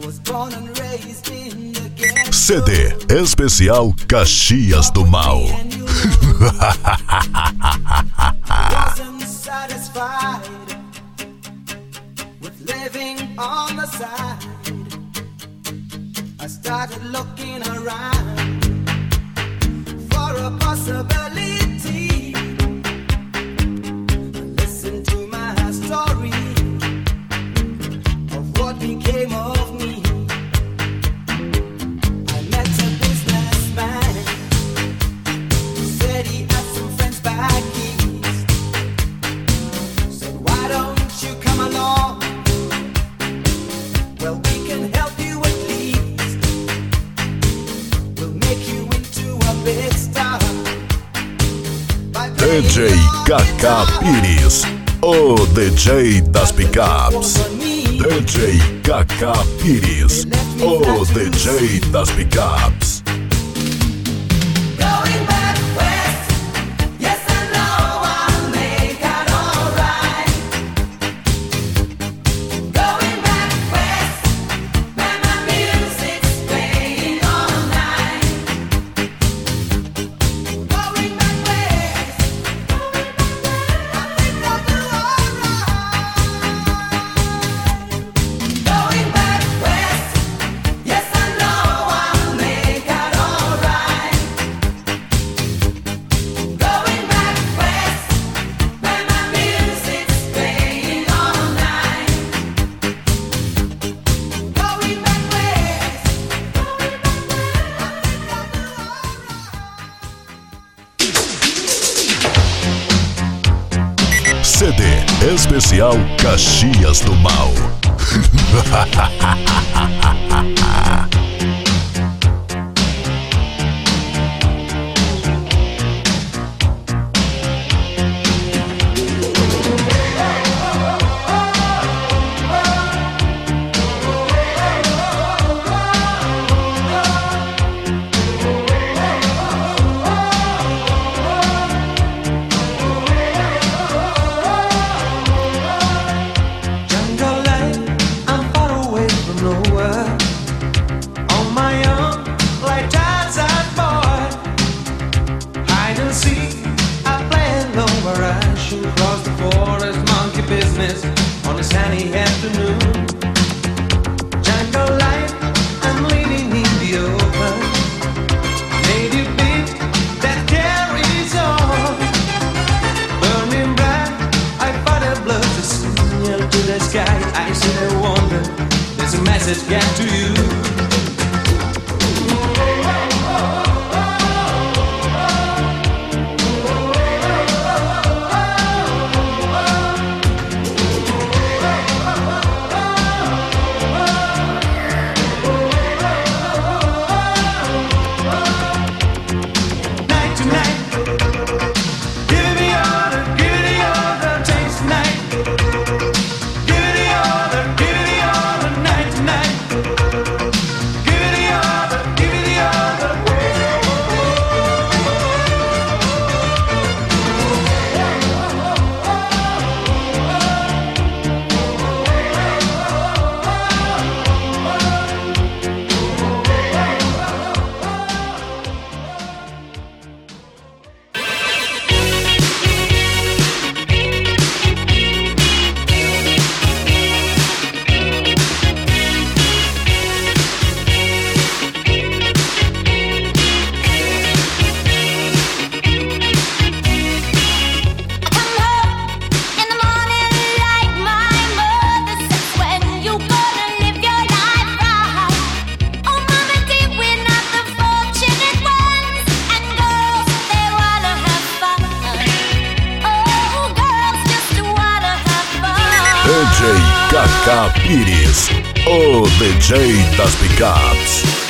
CD especial Caxias do Mal. I started looking around for a possibility. Listen to my story of what became of me. I met a businessman who said he had some friends back east. Said, why don't you come along? Well, we can help you at least. We'll make you into a big star. DJ Kaká Pires, o DJ das picapes. DJ Kaká Pires, o DJ das picapes. Going back west, yes I know I'll make out alright. Going back west, where my music's playing all night. Going back west, I think I'll do alright. Going back west, yes I know I'll make out alright. Going back west, where my music's playing all night. Going back west, CD especial Caxias do Mal. jungle life, I'm far away from nowhere. On my own, like Tarzan boy. Hide and seek, I play alone where I should cross the forest, monkey business on a sunny afternoon. Jungle life, I'm living in the open. Native beat that carries on. Burning bright, I fight a blood to signal to the sky. I sit and wonder, there's a message get to you. Night to night, give me order, taste night. Give me order, night to night. Give me order, Come home in the morning like my mother says. When you gonna live your life right? Oh, mama dear, we're not the fortunate ones. And girls, they wanna have fun. Oh, girls just wanna have fun. DJ Kaká Pires, o DJ das picapes.